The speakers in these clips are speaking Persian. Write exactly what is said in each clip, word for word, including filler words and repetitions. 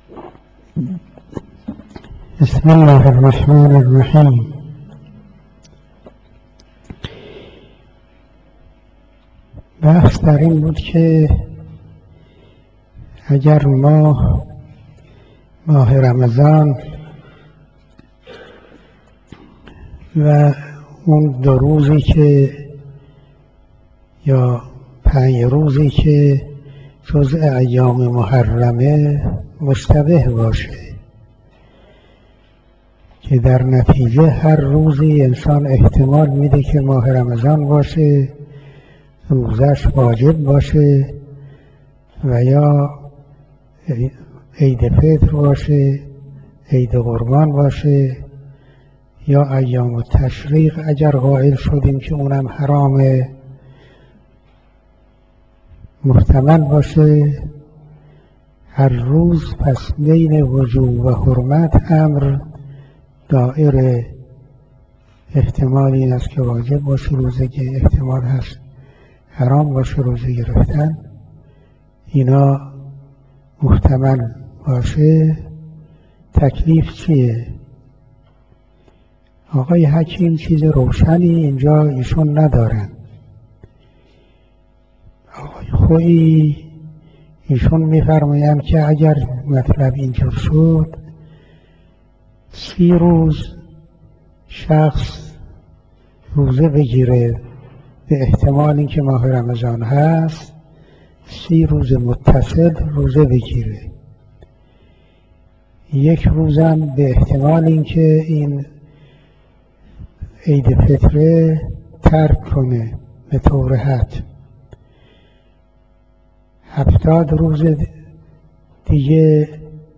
بسم الله الرحمن الرحیم. بحث در این بود که اگر ما ماه رمضان و اون دو روزی که یا پنج روزی که جزء ایام محرمه مشتبه باشه که در نتیجه هر روزی انسان احتمال میده که ماه رمضان باشه، روزش واجب باشه و یا عید فطر باشه، عید قربان باشه، یا ایام التشریق اگر قائل شدیم که اونم حرامه محتمل باشه. هر روز پس بین وجوب و حرمت امر دائره، احتمال این است که واجب باشه روزه، احتمال هست حرام باشه روزه گرفتن، اینا محتمل باشه. تکلیف چیه؟ آقای حکیم چیز روشنی اینجا ایشون ندارن. آقای خویی ایشون میفرمایند که اگر مطلب اینجور شد، سی روز شخص روزه بگیره به احتمال اینکه ماه رمضان هست، سی روز متصل روزه بگیره، یک روزم به احتمال اینکه این عید فطره ترک کنه به طور حتم، هفتاد روز دیگه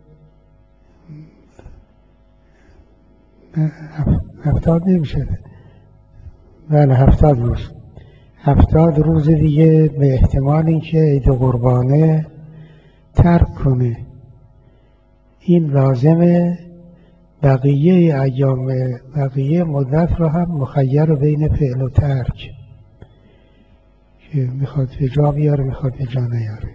هفتاد نمیشه، بله هفتاد روز هفتاد روز دیگه به احتمال اینکه عید قربانه ترک کنه. این لازمه بقیه ایام بقیه مدت رو هم مخیر بین فعل و ترک، که میخواد به جا بیاره میخواد به جا نیاره.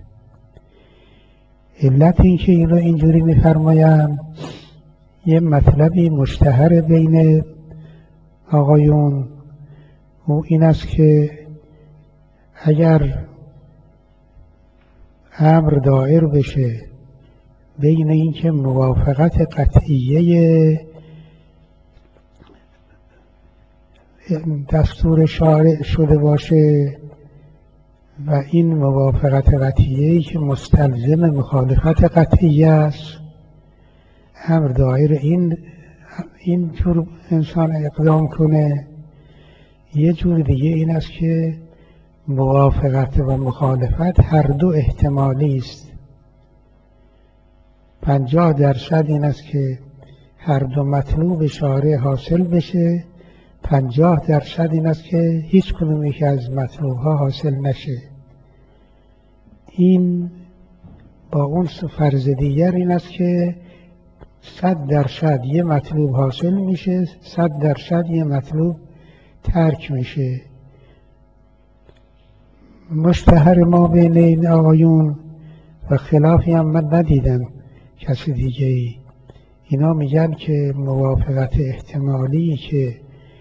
علت این که این رو اینجوری میفرمایم، یه مطلبی مشتهر بین آقایون و این است که اگر امر دایر بشه بین این که موافقت قطعیه دستور شارع شده باشه و این موافقت قطعیه‌ای که مستلزم مخالفت قطعیه است، امر دایر این این جور انسان اقدام کنه. یه جور دیگه این است که موافقت و مخالفت هر دو احتمالی است. پنجاه درصد این است که هر دو مطلوب شارع حاصل بشه، پنجاه درصد این است که هیچ کدوم یک از مطلوب ها حاصل نشه. این با اون فرض دیگر این است که صد درصد یه مطلوب حاصل میشه، صد درصد یه مطلوب ترک میشه. مشتهر ما بین این آقایون و خلافی هم من ندیدم کسی دیگه ای، اینا میگن که موافقت احتمالی که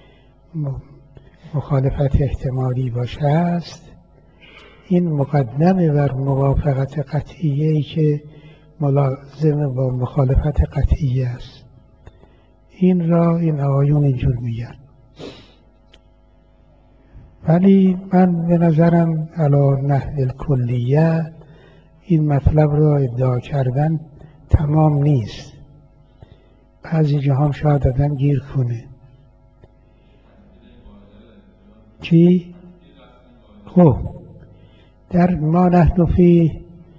مخالفت احتمالی باشه است، این مقدمه بر موافقت قطعیه ای که ملازم با مخالفت قطعیه است. این را این آقایون اینجور میگن، ولی من به نظرم علی نحو الکلیه این مطلب را ادعا کردن تمام نیست. بعضی جاها شاید آدم گیر کنه. چی؟ خب در ما نحن فی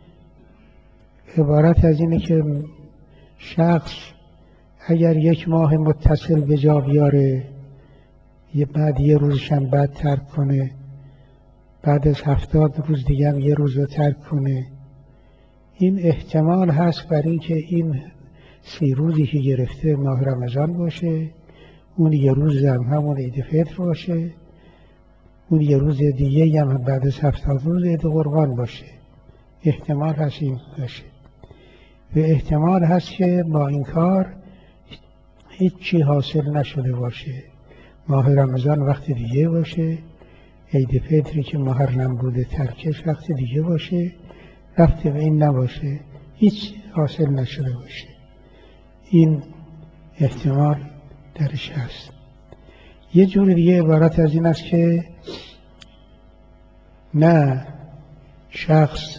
عبارت از اینه که شخص اگر یک ماه متصل به جا بیاره، یه بعد یه روزشم بعد ترک کنه، بعد از هفتاد روز دیگه هم یه روز رو ترک کنه، این احتمال هست بر این که این سی روزی که گرفته ماه رمضان باشه، اون یه روز هم همون عید فطر باشه، اون یه روز دیگه هم بعد از هفتاد روز عید قربان باشه. احتمال هست این باشه. به احتمال هست که با این کار هیچی حاصل نشده باشه، ماه رمضان وقت دیگه باشه، عید فطری که محرم بوده ترکش وقت دیگه باشه، رفته به این نباشه، هیچ حاصل نشده باشه. این احتمال درش هست. یه جور دیگه عبارت از این است که نه، شخص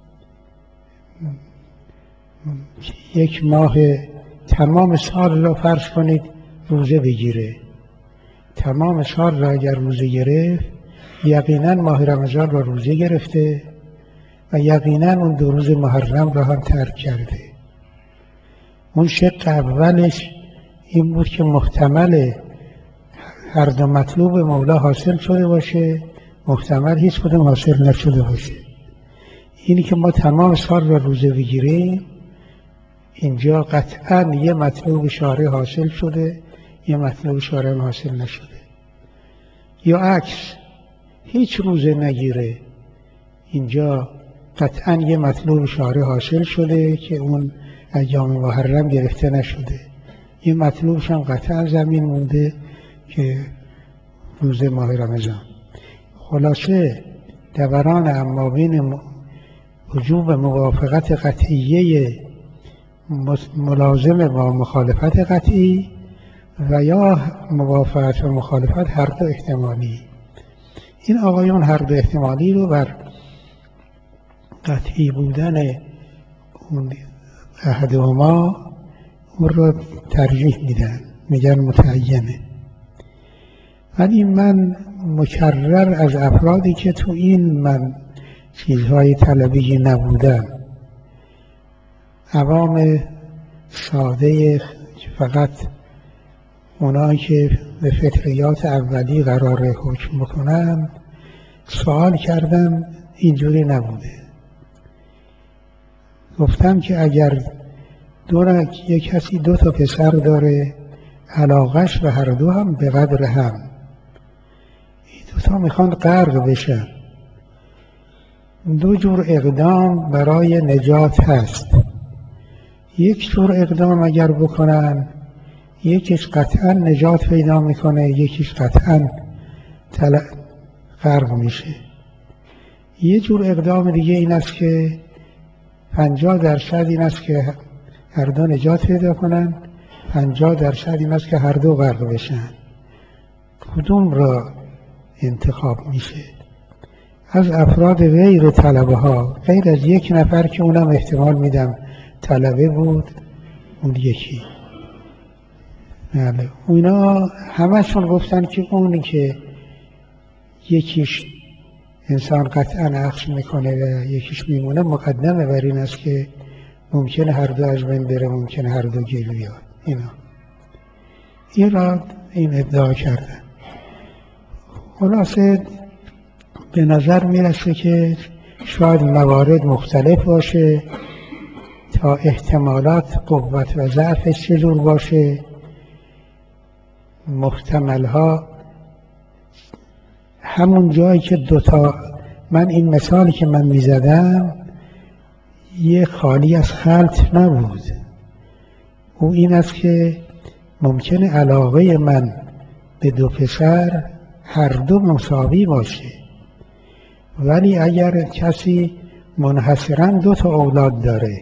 یک ماه تمام سال را فرض کنید روزه بگیره، تمام سال را اگر روزه گرفت یقینا ماه رمضان را روزه گرفته و یقینا اون دو روز محرم را هم ترک کرده. اون شق اولش این بود که محتمل هر دو مطلوب مولا حاصل شده باشه، محتمل هیچ کدوم حاصل نشده باشه. اینی که ما تمام سال را روزه بگیریم، اینجا قطعا یه مطلوب شارع حاصل شده، یه مطلوب شارع حاصل نشده. یا عکس، هیچ روزه نگیره، اینجا قطعا یه مطلوب شارع حاصل شده که اون ایام محرم گرفته نشده، یه مطلوبش هم قطعا زمین مونده که روز ماه رمضان. خلاصه دوران امابین وجوب موافقت قطعیه ملازم با مخالفت قطعی و یا موافقت و مخالفت هر دو احتمالی. این آقایون هر دو احتمالی رو بر قطعی بودن اون احدهما اون رو ترجیح میدن، میگن متعینه. ولی من مکرر از افرادی که تو این من چیزهای طلبی نبودن، عوام ساده فقط اونایی که به فطریات اولی قرار حکم بکنن، سوال کردم اینجوری نبوده. گفتم که اگر دو یک کسی دو تا پسر داره، علاقش به هر دو هم به قدر هم، این دو تا میخوان غرق بشن، دو جور اقدام برای نجات هست. یک جور اقدام اگر بکنن، یکیش قطعا نجات پیدا میکنه، یکیش قطعا غرق میشه. یه جور اقدام دیگه این است که پنجاه درصد این است که هر دو نجات پیدا کنن، پنجاه درصد این است که هر دو غرق بشن. کدوم را انتخاب میشه؟ از افراد غیر طلبه ها، غیر از یک نفر که اونم احتمال میدم طلبه بود، اون یکی، بله، اونا همشون گفتن که اونی که یکیش انسان قطعا عقل میکنه و یکیش میمونه، مقدمه بر این است که ممکنه هر دو از بین بره، ممکنه هر دو گیر بیاد. اینا این را این ادعا کردن. خلاصه به نظر میرسه که شاید موارد مختلف باشه تا احتمالات قوت و ضعفش چجور باشه، محتملها همون جایی که دوتا، من این مثالی که من میزدم یه خالی از خلط نبود. او این است که ممکنه علاقه من به دو پسر هر دو مساوی باشه، ولی اگر کسی منحصراً دو تا اولاد داره،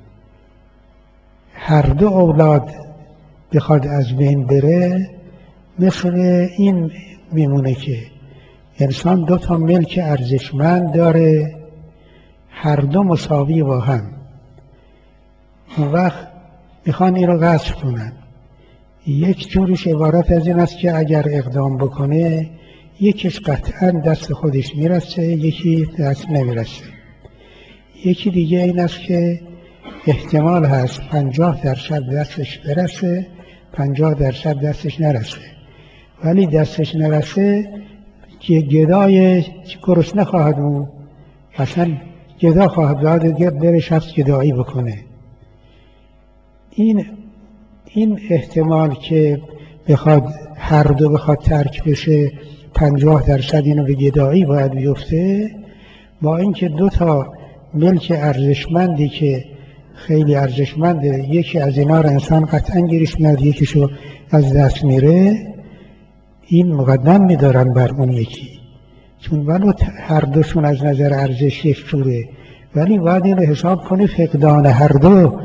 هر دو اولاد بخواد از بین بره، مثل این میمونه که انسان دو تا ملک ارزشمند داره، هر دو مساوی با هم، اون وقت میخوان این رو غصب کنن. یک جورش عبارت از این است که اگر اقدام بکنه یکیش قطعا دست خودش میرسه، یکی دست نمیرسه. یکی دیگه این است که احتمال هست پنجاه درصد دستش برسه، پنجاه درصد دستش نرسه. ولی دستش نرسه که گدای گرسنه خواهد مون، اصلا گدا خواهد داد گرد بره شخص گدایی بکنه. این این احتمال که بخواد هر دو بخواد ترک بشه، پنجاه درصد اینو به گدایی باید بیفته، با اینکه دو تا ملک ارزشمندی که خیلی ارزشمنده، یکی از اینا رو انسان قطعا گیرش میاد، یکیشو از دست میره، این مقدم میدارن بر اون یکی، چون ولو هر دوشون از نظر ارزش یک جوره، ولی باید این رو حساب کنی فقدان هر دو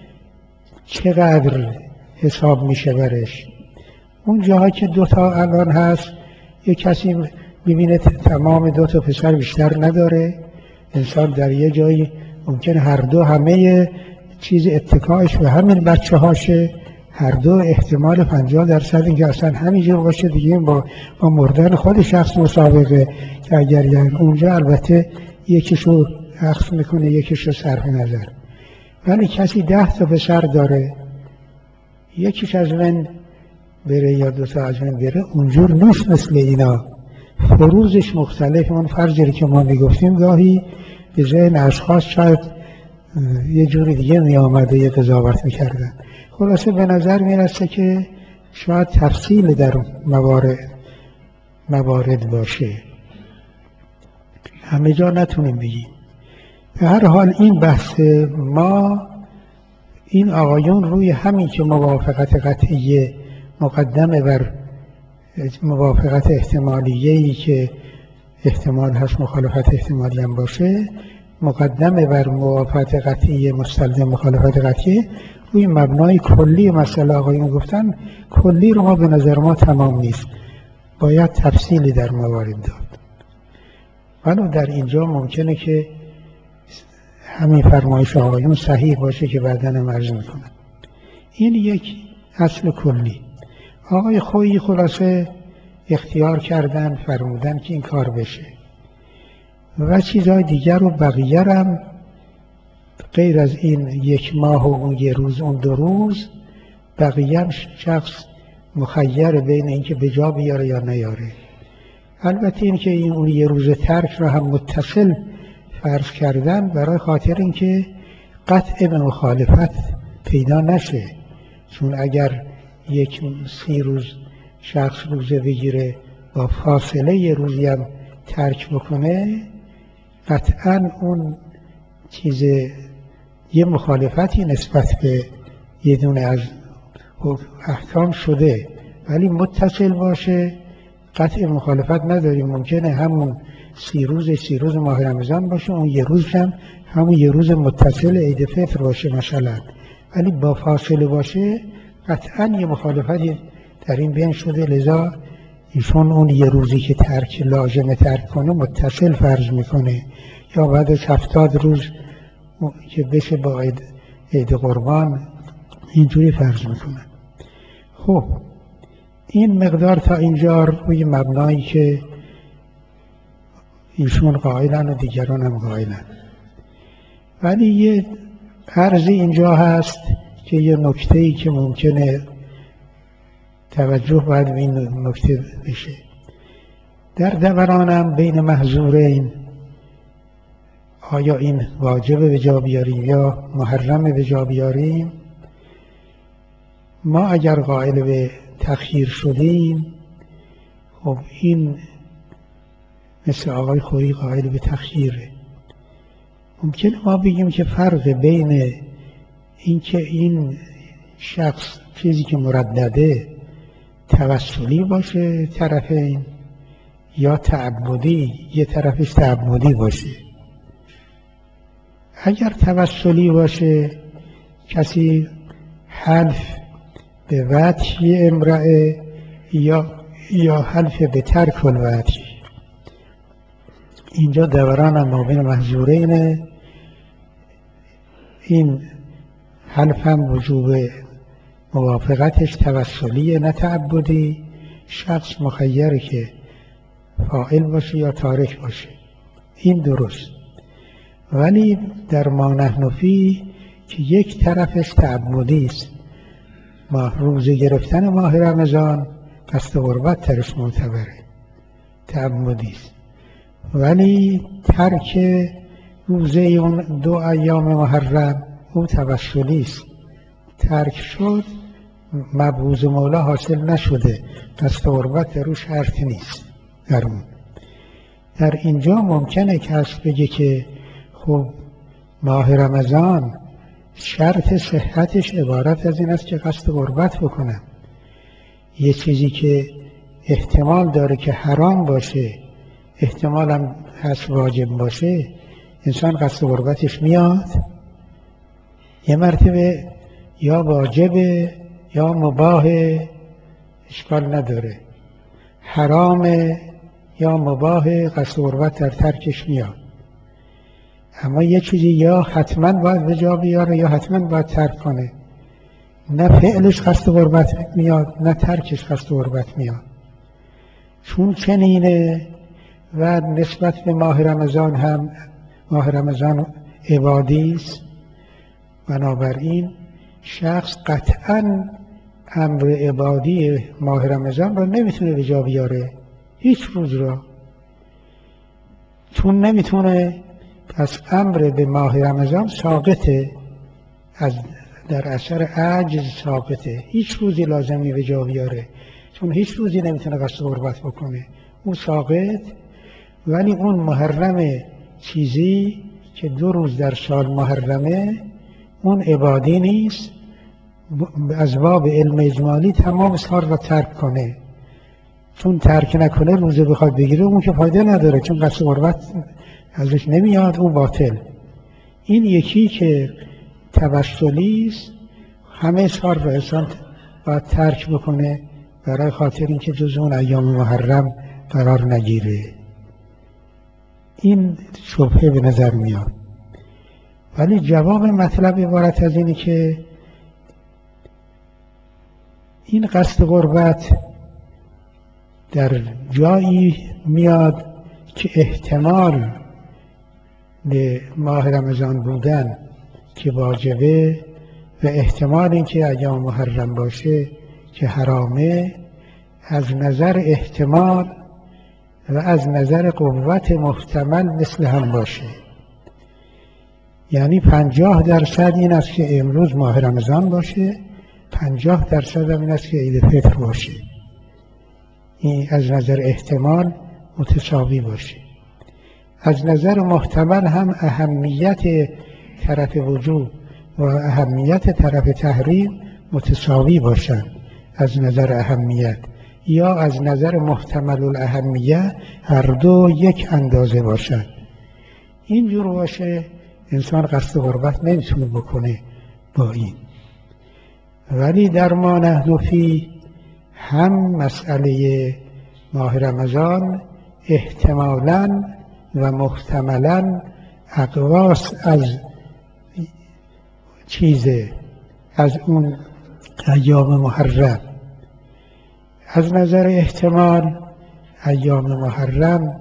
چقدر حساب میشه برش. اون جاها که دوتا الان هست، یک کسی میبینه تمام دوتا پسر بیشتر نداره، انسان در یه جایی ممکنه هر دو همه چیز اتکاش به همین بچه هاشه، هر دو احتمال پنجاه درصد اینکه اصلا همینجور باشه دیگه، با, با مردن خود شخص مسابقه، که اگر یعنی اونجا البته یکیشو عکس میکنه یکیشو صرف نظر. ولی کسی ده تا پسر داره، یکیش از من بره یا دو تا از من بره، اونجور نیست مثل اینا، فروزش مختلف. اون فرضی که ما میگفتیم گاهی به ذهن اشخاص شاید یه جوری دیگه می آمده، یه قضاوت میکردن. خلاصه به نظر میرسه که شاید تفصیل در موارد موارد باشه، همه جا نتونیم بگیم. به هر حال این بحث ما، این آقایون روی همین که موافقت قطعیه مقدمه بر موافقت احتمالیه‌ای که احتمال هست مخالفت احتمالی هم باشه، مقدمه بر موافقت قطعی مستلزم مخالفت قطعی، روی مبنای کلی مسئله آقایون گفتن کلی رو ما به نظر ما تمام نیست، باید تفصیلی در موارد داد. ولو در اینجا ممکنه که همین فرمایش آقایون صحیح باشه که بعداً هم عرض میکنم. این یک اصل کلی. آقای خویی خلاصه اختیار کردن، فرمودن که این کار بشه و چیزهای دیگر رو بقیه هم غیر از این یک ماه و اون یه روز اون دو روز، بقیه هم شخص مخیر بین اینکه به جا بیاره یا نیاره. البته این که این اون یه روز ترک رو هم متصل فرض کردن برای خاطر اینکه قطع به مخالفت پیدا نشه، چون اگر یک سی روز شخص روزه بگیره با فاصله یه روزی هم ترک بکنه، قطعا اون چیز یه مخالفتی نسبت به یه دونه از احکام شده، ولی متصل باشه قطع مخالفت نداریم. ممکنه همون سی روز سی روز ماه رمضان باشه، اون یه روز هم همون یه روز متصل عید فطر باشه مثلا، ولی با فاصله باشه قطعا یه مخالفتی در این بین شده. لذا ایشون اون یه روزی که ترک لازم ترک کنه متصل فرض میکنه، یا بعد از هفتاد روز که بشه با عید, عید قربان اینجوری فرض میکنه. خب این مقدار تا اینجا روی مبنایی که ایشون قائلن و دیگران هم قائلن. ولی یه عرضی اینجا هست که یه نکته‌ای که ممکنه توجه باید به این نکته بشه. در دورانم بین محظورین، آیا این واجب به جا بیاریم یا محرم به جا بیاریم؟ ما اگر قائل به تأخیر شدیم، خب این مثل آقای خویی قائل به تأخیره. ممکنه ما بگیم که فرق بین این که این شخص چیزی که مردده توسلی باشه طرفین، یا تعبدی یه طرفش تعبدی باشه. اگر توسلی باشه، کسی حلف به وطی امرأه یا یا حلف به ترک الوطی، اینجا دوران هم مابین محظورینه. این حلف هم وجوب موافقتش توسلیه نه تعبدی، شخص مخیره که فاعل باشه یا تارک باشه، این درست. ولی در ما نحن فیه که یک طرفش تعبدی است، ماه روزه گرفتن ماه رمضان قصد قربت ترش معتبره، تعبدی است، ولی ترک روزه اون دو ایام محرم او توسلی است. ترک شد مبعوض مولا حاصل نشده، قصد قربت در او شرط نیست. در اون در اینجا ممکنه کس بگه که خب ماه رمضان شرط صحتش عبارت از این است که قصد قربت بکنم. یه چیزی که احتمال داره که حرام باشه، احتمال هم هست واجب باشه، انسان قصد قربتش میاد. یه مرتبه یا واجبه یا مباهه، اشکال نداره، حرامه یا مباهه، قصد قربت در ترکش میاد. اما یه چیزی یا حتما باید به جا بیاره یا حتما باید ترک کنه، نه فعلش قصد قربت میاد نه ترکش قصد قربت میاد. چون چنینه و نسبت به ماه رمضان هم، ماه رمضان عبادی است، بنابراین شخص قطعاً امر عبادی ماه رمضان را نمیتونه به جا بیاره، هیچ روز را. چون نمیتونه، پس امر به ماه رمضان ساقطه، از در اثر عجز ساقطه، هیچ روزی لازمی به جا بیاره، چون هیچ روزی نمیتونه قصد قربت بکنه، اون ساقط. ولی اون محرم چیزی که دو روز در سال محرمه، اون عبادی نیست، از باب علم اجمالی تمام سال را ترک کنه. چون ترک نکنه روزه بخواد بگیره، اون که فایده نداره، چون قصد قربت ازش نمیاد، اون باطل. این یکی که توسلی است، همه سال را انسان باید ترک بکنه برای خاطر اینکه جز اون ایام محرم قرار نگیره. این شبهه به نظر میاد. ولی جواب مطلب عبارت از اینه که این قصد قربت در جایی میاد که احتمال به ماه رمضان بودن که واجبه و احتمال اینکه ایام محرم باشه که حرامه، از نظر احتمال و از نظر قوت محتمل مثل هم باشه. یعنی پنجاه درصد این است که امروز ماه رمضان باشه، پنجاه درصد هم این است که عید فطر باشه. این از نظر احتمال متساوی باشه. از نظر محتمل هم اهمیت طرف وجوب و اهمیت طرف تحریم متساوی باشند از نظر اهمیت، یا از نظر محتمل الاهمیت هر دو یک اندازه باشند. اینجور باشه انسان قصد قربت نمیتونه بکنه با این. ولی در ما نحن فی هم مسئله ماه رمضان احتمالاً و محتملاً اقواس از چیزه، از اون ایام محرم. از نظر احتمال ایام محرم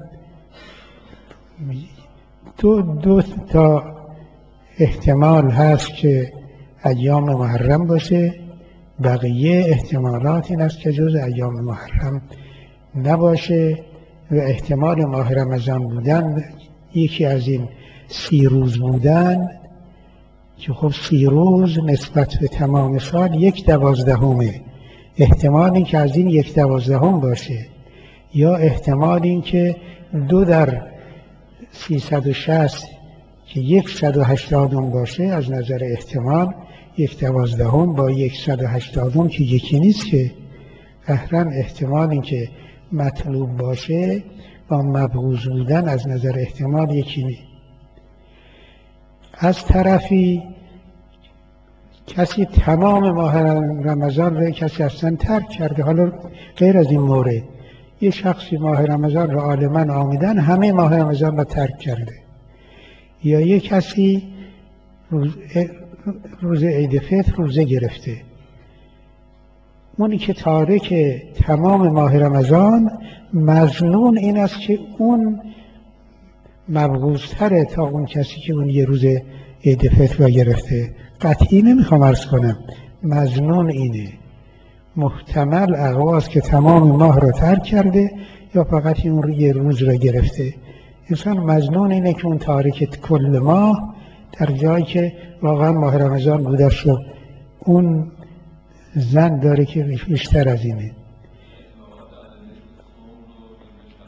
دو, دو تا احتمال هست که ایام محرم باشه، بقیه احتمالات این است که جز ایام محرم نباشه. و احتمال ماه رمضان بودن یکی از این سی روز بودن که خب سی روز نسبت به تمام سال یک دوازدهمه، احتمال این که از این یک دوازدهم باشه، یا احتمال این که دو در سیصد و شصت که یک صد و هشتادم باشه، از نظر احتمال یک دوازدهم با یک صد و هشتادم که یکی نیست که، قهرن احتمال این که مطلوب باشه با مبغوض بودن از نظر احتمال یکی نیست. از طرفی کسی تمام ماه رمضان رو کسی اصلا ترک کرده، حالا غیر از این مورد یه شخصی ماه رمضان رو عالماً آمدن همه ماه رمضان رو ترک کرده، یا یه کسی روز, روز عید فطر روزه گرفته، اونی که تارک تمام ماه رمضان مظنون این است که اون مبغوض‌تره تا اون کسی که اون یه روز عید فطر را گرفته. قطعی نمیخوام عرض کنم، مظنون اینه. محتمل اقواست که تمام ماه را ترک کرده یا فقط اون یه روز را گرفته. انسان مظنون اینه که اون تارک کل ماه در جایی که واقعا ماه رمضان بوده شد، اون زن داره که بیشتر از اینه.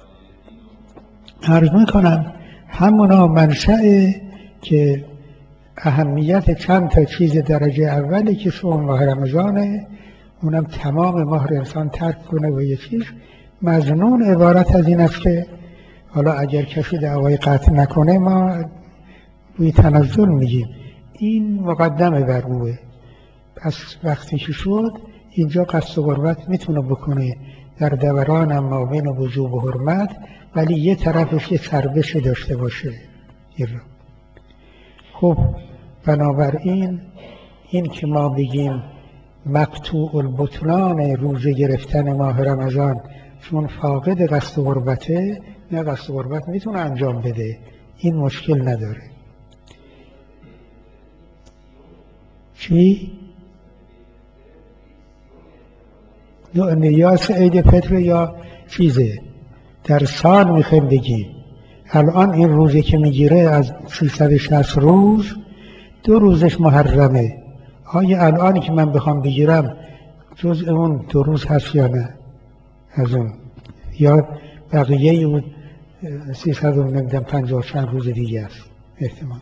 عرض میکنم همونا منشأ که اهمیت چند تا چیز درجه اولی که صوم ماه رمضانه، اونم تمام ماه رو انسان ترک کنه و یه چیز مظنون عبارت از این است که حالا اگر کسی دعوای قطع نکنه ما روی تنزل میگیم، این مقدمه بر اوه. پس وقتی که شد اینجا قصد و قربت میتونه بکنه در دوران هم ما بین وجوب و حرمت، ولی یه طرفش یه چربش داشته باشه. خب بنابراین این که ما بگیم مقطوع البطلان روزه گرفتن ماه رمضان چون فاقد قصد و قربته، نه قصد و قربت میتونه انجام بده، این مشکل نداره. چی؟ نیاز عید فطر یا چیزه در سال میخوایم بگیم. الان این روزی که میگیره از سیصد و شصت روز دو روزش محرمه، آیا الان که من بخوام بگیرم جز اون دو روز هست یا نه از اون، یا بقیه اون سیصد و پنجاه چند روز دیگه است احتمال.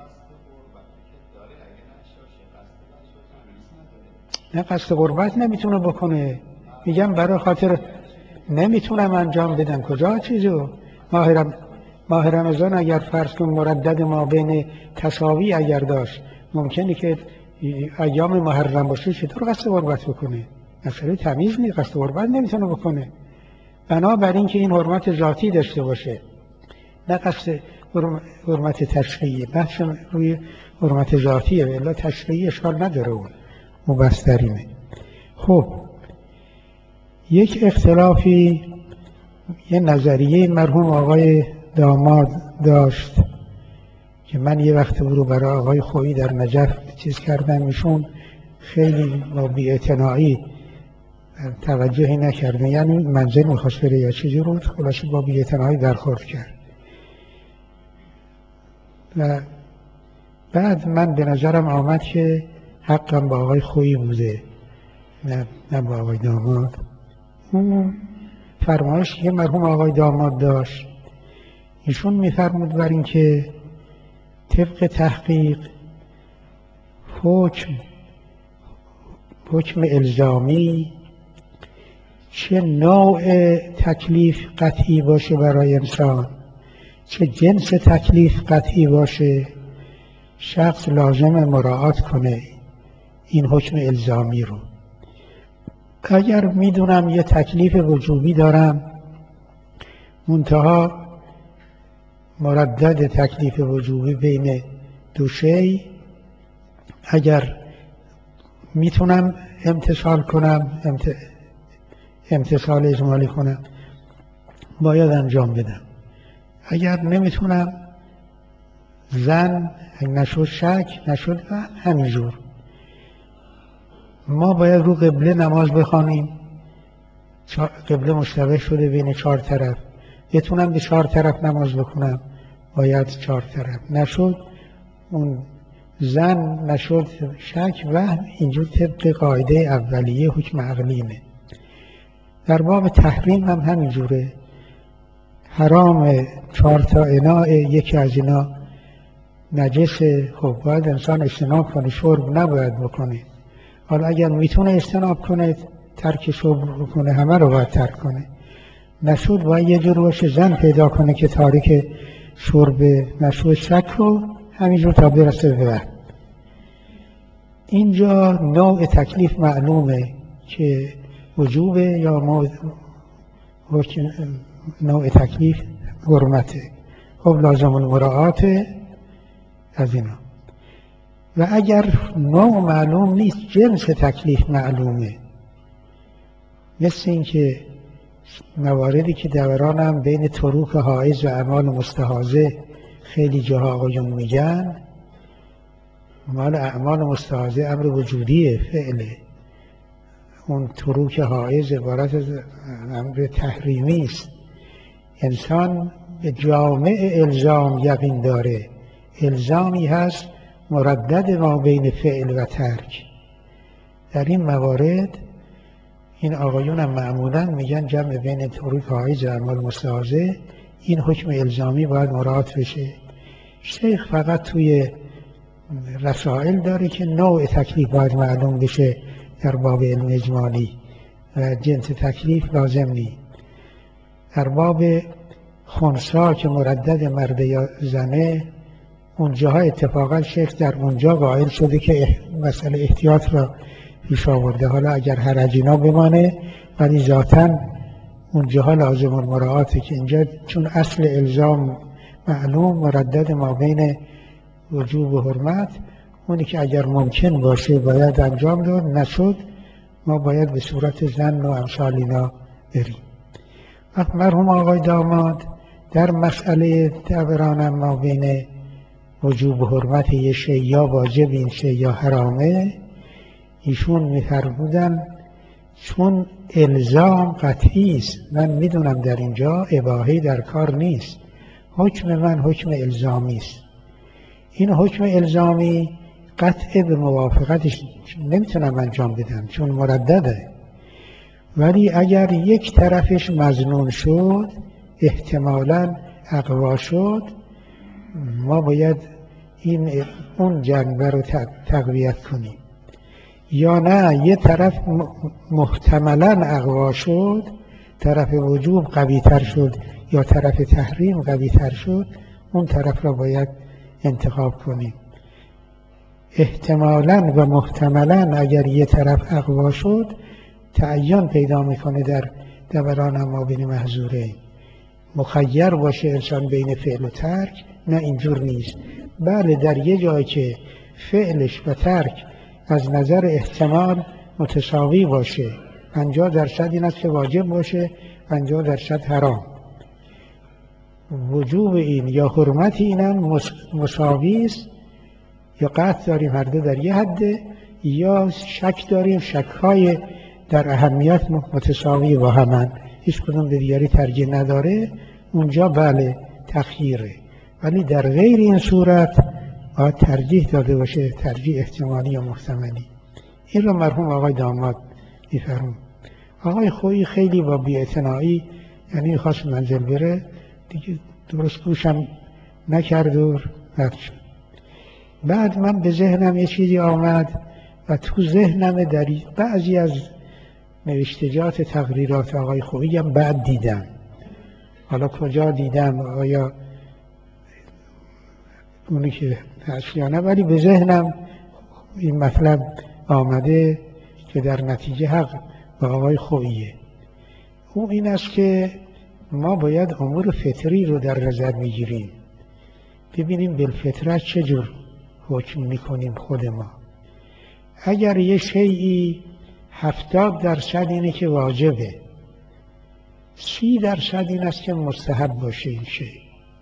نه قصد قربت نمیتونه بکنه، میگم برای خاطر نمیتونم انجام بدم کجا چیزو. ماه رم... ماه رمضان اگر فرض کن مردد ما بین تساوی اگر داشت، ممکنه که ایام محرم باشه چطور قصد قربت بکنه؟ مسئله تمیز نیست، قصد قربت نمیتونه بکنه. بنابراین که این حرمت ذاتی داشته باشه، نه قصد حرمت تشریعی، بحث روی حرمت ذاتیه، الا تشریعی اشکال نداره، اون مبسترینه. خب یک اختلافی یه نظریه مرحوم آقای داماد داشت که من یه وقت برو برای آقای خویی در نجف چیز کردم، ایشون خیلی با بی‌اعتنایی توجهی نکرده، یعنی منزل میخواست بره یا چیزی رو، خلاصی با بی‌اعتنایی برخورد کرد. و بعد من به نظرم آمد که حقم با آقای خویی بوده، نه, نه با آقای داماد. اون فرمایش که مرحوم آقای داماد داشت، ایشون میفرمود بر این که طبق تحقیق حکم حکم الزامی چه نوع تکلیف قطعی باشه برای انسان، چه جنس تکلیف قطعی باشه، شخص لازم مراعات کنه این حکم الزامی رو. اگر میدونم یه تکلیف وجوبی دارم، منتها مردد تکلیف وجوبی بین دو شی، اگر میتونم امتثال کنم، امتثال اجمالی کنم، باید انجام بدم. اگر نمیتونم، زن نشد شک، نشد و همینجور. ما باید رو قبله نماز بخوانیم، قبله مشتبه شده بین چهار طرف، بتونم به چهار طرف نماز بخونم، باید چهار طرف. نشد اون زن، نشد شک و اینجور طبق قاعده اولیه حکم عقلینه. در باب تحریم هم همینجوره، حرام چهار تا اناء، یکی از اینا نجسه، خب باید انسان اجتناب کنه، شرب نباید بکنه. حالا اگر میتونه اجتناب کنه، ترک شرب بکنه، همه رو باید ترک کنه. نشد باید یه جور باشه زن پیدا کنه که تارک شرب، نشد شک رو همینجور تا برسه به وقت. اینجا نوع تکلیف معلومه که وجوبه یا نوع تکلیف حرمته، خب لازم المراعات از اینا. و اگر نوع معلوم نیست، جنس تکلیف معلومه، مثل این که مواردی که دورانم بین تروک حائز و اعمال مستحاضه خیلی جاها آقایون میگن، مال اعمال مستحاضه امر وجودیه، فعله. اون تروک حائز عبارت از امر تحریمی است. انسان به جامع الزام یقین داره، الزامی هست مردد ما بین فعل و ترک. در این موارد این آقایون هم معمولا میگن جمع بین تروک حائز و اعمال مستحاضه، این حکم الزامی باید مراعات بشه. شیخ فقط توی رسائل داره که نوع تکلیف باید معلوم بشه در باب علم اجمالی و جنس تکلیف لازم نیست. در باب خنثی که مردد مرد یا زنه، اونجاها اتفاقا شیخ در اونجا قائل شده که مسئله احتیاط را پیش آورده. حالا اگر حرجینا بمانه، ولی ذاتاً اونجاها لازم المراعاته که اینجا چون اصل الزام معلوم، مردد ما بین وجوب و حرمت، اونی که اگر ممکن باشه باید انجام داد، نشد ما باید به صورت زن و امثال اینا بریم. وقت مرحوم آقای داماد در مسئله دوران ما بین وجوب و حرمت یه شی، یا واجب این شی یا حرامه، ایشون می‌فرمودن چون الزام قطعی است، من میدونم در اینجا اباحی در کار نیست، حکم من حکم الزامی است. این حکم الزامی قطع به موافقتش نمیتونم انجام بدم چون مردده، ولی اگر یک طرفش مظنون شد، احتمالاً اقوا شد، ما باید این اون جنبه رو تقویت کنیم. یا نه یه طرف محتملاً اقوا شد، طرف وجوب قوی تر شد یا طرف تحریم قوی تر شد، اون طرف را باید انتخاب کنیم. احتمالاً و محتملاً اگر یه طرف اقوا شد، تعین پیدا میکنه در دوران ما بین محظورین. مخیر باشه انسان بین فعل و ترک، نه اینجور نیست. بله در یه جایی که فعلش و ترک از نظر احتمال متساوی باشه، پنجاه درصد این است که واجب باشه، پنجاه درصد حرام، وجوب این یا حرمت اینم مساوی است، یا قطع داریم هر دو در یه حده، یا شک داریم شک‌های در اهمیت متساوی با همن، هیچ کدوم به دیگری ترجیح نداره، اونجا بله تخییره. ولی در غیر این صورت باید ترجیح داده باشه، ترجیح احتمالی یا محتملی. این رو مرحوم آقای داماد میفرمون. آقای خویی خیلی با بی‌اعتنایی، یعنی خواست منزل بره دیگه، درست گوشم نکرد و رفت شد. بعد من به ذهنم یه چیزی آمد و تو ذهنم در بعضی از نوشتجات تقریرات آقای خویی هم بعد دیدم. حالا کجا دیدم، آیا اونی که اصلیانه، ولی به ذهنم این مطلب آمده که در نتیجه حق با آقای خوییه. او این است که ما باید امور فطری رو در نظر میگیریم، ببینیم بالفطرت چجور حکم میکنیم خود ما. اگر یه شیئی هفتاد درصد اینه که واجبه، سی درصد این است که مستحب باشه این شی،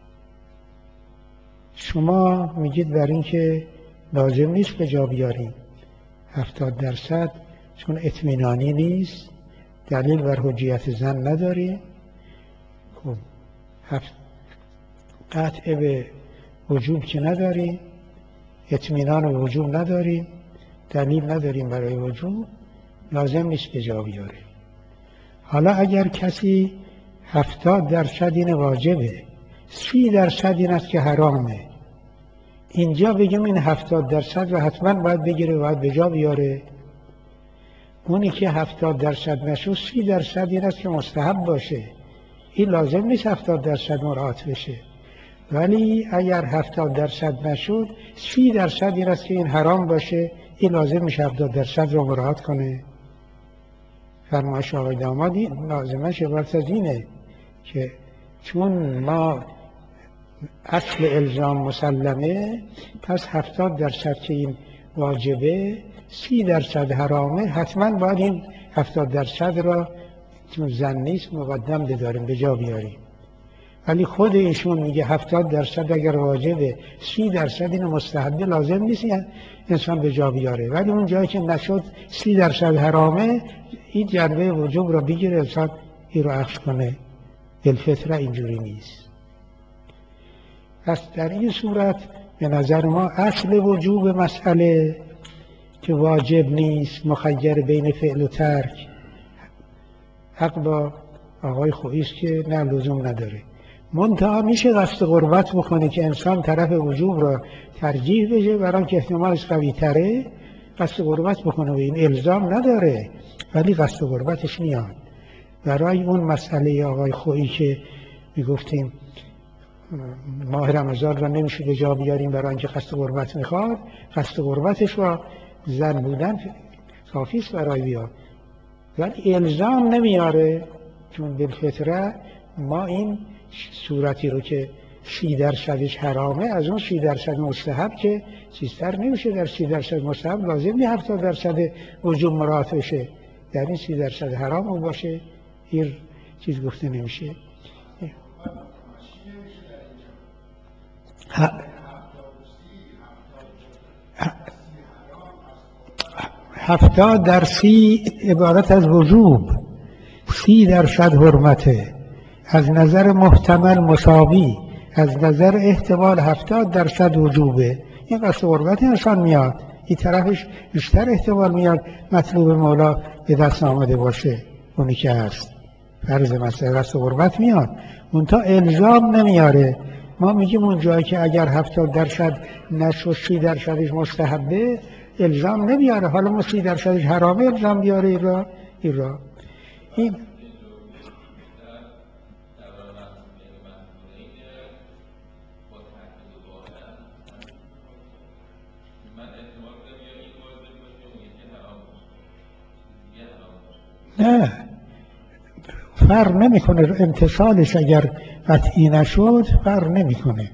شما میگید بر این که لازم نیست به جا بیاریم هفتاد درصد، چون اطمینانی نیست، دلیل بر حجیت زن نداریم. خب هفت قطع به وجوب که نداریم، اطمینان به وجوب نداریم، دلیل نداریم برای وجوب، لازم نیست به جا بیاریم. حالا اگر کسی هفتاد درصد این واجبه، سی درصد این است که حرامه، اینجا بگیم این هفتاد درصد و حتما باید بگیره و باید به جا بیاره. اونی که هفتاد درصد نشد، سی درصد این است که مستحب باشه، این لازم نیست هفتاد درصد مراعات بشه. ولی اگر هفتاد درصد نشد، سی درصد این است که این حرام باشه، این لازم میشه هفتاد درصد رو مراعات کنه. فرمایش آقای دامادی لازمش عبارت از اینه که چون ما اصل الزام مسلمه، پس هفتاد درصد که این واجبه، سی درصد حرامه، حتما باید این هفتاد درصد را چون زن نیست مقدم بداریم، به جا بیاریم. ولی خود ایشون میگه هفتاد درصد اگر واجبه، سی درصد این مستحبه، لازم نیست انسان به جا بیاره. ولی اون جایی که نشد سی درصد حرامه، این جنبه وجوب را بگیره انسان این رو اخذ کنه. بالفطره اینجوری نیست. پس در این صورت به نظر ما اصل وجوب مسئله که واجب نیست، مخیر بین فعل و ترک، حق با آقای خویی است که نه لزوم نداره. منتها میشه قصد غربت بکنه که انسان طرف وجوب را ترجیح بده برای که احتمالش قوی تره، قصد غربت بکنه و این الزام نداره، ولی قصد غربتش میاد. برای اون مسئله آقای خویی که میگفتیم ماه رمضان را نمیشه به جا بیاریم برای اینکه قصد غربت میخواد، قصد غربتش را زن بودن کافیست برای بیاد، ولی الزام نمیاره، چون بالفطره ما این صورتی رو که سی درصدش حرامه از اون سی درصد مستحب که چیزتر نمیشه. در سی درصد مستحب لازم نیست هفتاد درصد وجوب مراعات بشه، در این سی درصد حرام اون باشه این چیز گفته نمیشه. هفتاد در سی عبارت از وجوب، سی درصد حرمته، از نظر محتمل مساوی، از نظر احتمال هفتاد درصد وجوبه. این قصد غربت انسان میاد، این طرفش بیشتر احتمال میاد مطلوب مولا به دست آمده باشه، اونی که هست فرض مسئله قصد غربت میاد، منتها الزام نمیاره. ما میگیم اون جایی که اگر هفتاد درصد نشد سی درصدش مستحبه الزام نمیاره، حالا ما سی درصدش حرامه الزام بیاره این را این را این نه فرق نمیکنه، امتصالش اگر قطعی نشد فرق نمیکنه.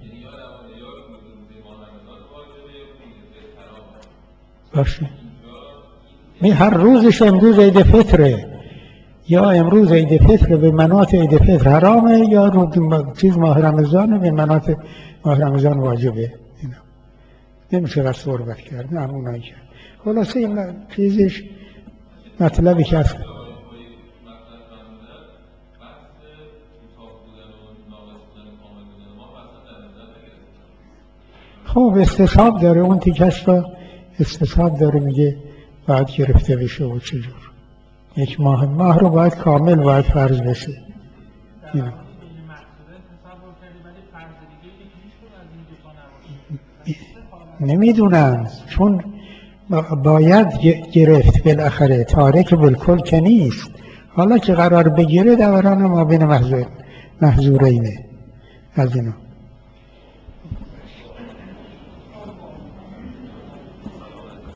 باشه می هر روزش امروز عید فطره، یا امروز عید فطر به منات عید فطر حرامه، یا روز چیز ماه رمضان به منات ماه رمضان واجبه. اینا نمیشه قصد غربت کرد، نه همونایی کرد. خلاصه این چیزش مطلبی که هست. خب استصحاب داره، اون تیکش را استصحاب داره، میگه باید گرفته بشه و چجور یک ماه ماه رو باید کامل باید فرض بشه. اینا. نمیدونم چون باید گرفت بالاخره، تارک بالکل که نیست، حالا که قرار بگیره دوران ما بین محظورینه از اینا.